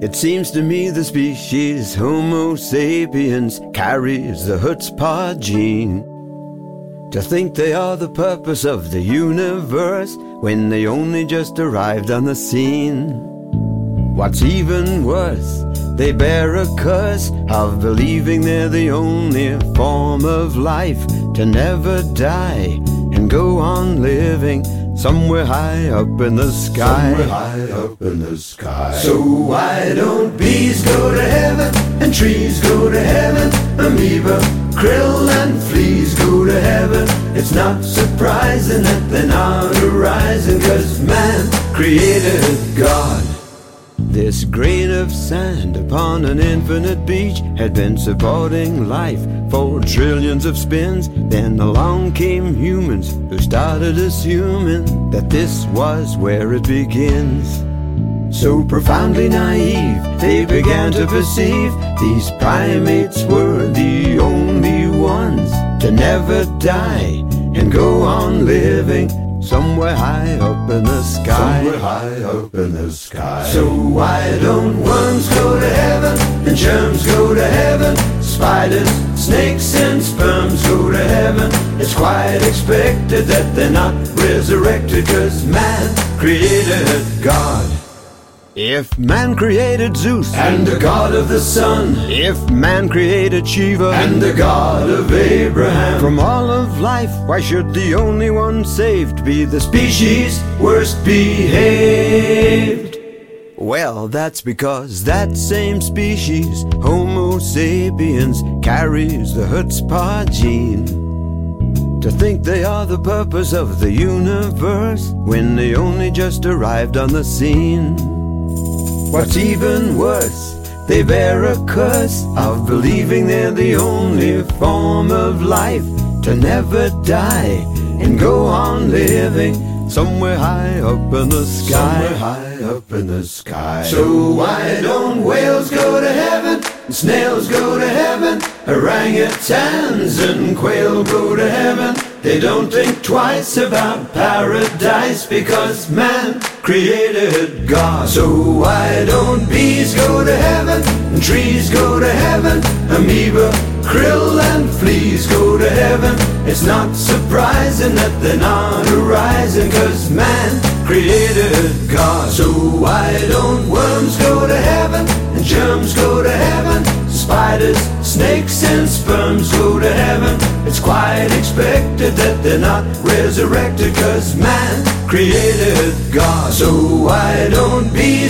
It seems to me the species Homo sapiens carries the chutzpah gene. To think they are the purpose of the universe when they only just arrived on the scene. What's even worse, they bear a curse of believing they're the only form of life to never die and go on living somewhere high up in the sky. Somewhere high up in the sky. So why don't bees go to heaven and trees go to heaven? Amoeba, krill and fleas go to heaven. It's not surprising that they're not arising, 'cause man created God. This grain of sand upon an infinite beach had been supporting life for trillions of spins. Then along came humans who started assuming that this was where it begins. So profoundly naive, they began to perceive these primates were the only ones to never die and go on living somewhere high up in the sky. Somewhere high up in the sky. So why don't worms go to heaven and germs go to heaven? Spiders, snakes and sperms go to heaven. It's quite expected that they're not resurrected, 'cause man created God. If man created Zeus and the god of the sun, if man created Shiva and the god of Abraham, from all of life, why should the only one saved be the species worst behaved? Well, that's because that same species, Homo sapiens, carries the chutzpah gene. To think they are the purpose of the universe when they only just arrived on the scene. What's even worse, they bear a curse of believing they're the only form of life to never die and go on living somewhere high up in the sky. Somewhere high up in the sky. So why don't whales go to heaven and snails go to heaven? Orangutans and quail go to heaven. They don't think twice about paradise because man created God. So why don't bees go to heaven and trees go to heaven? Amoeba, krill and fleas go to heaven. It's not surprising that they're not arising, 'cause man created God. So why don't worms go to heaven and germs go to heaven? Spiders, snakes and sperms go to heaven. It's quite expected that they're not resurrected, 'cause man created God. So why don't bees